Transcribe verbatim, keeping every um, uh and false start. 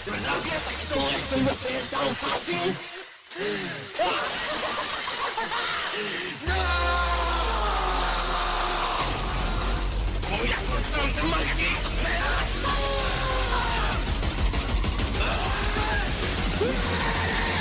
¿De verdad piensas que todo esto iba a ser tan fácil? ¡No! ¡Voy a cortarte malditos pedazos!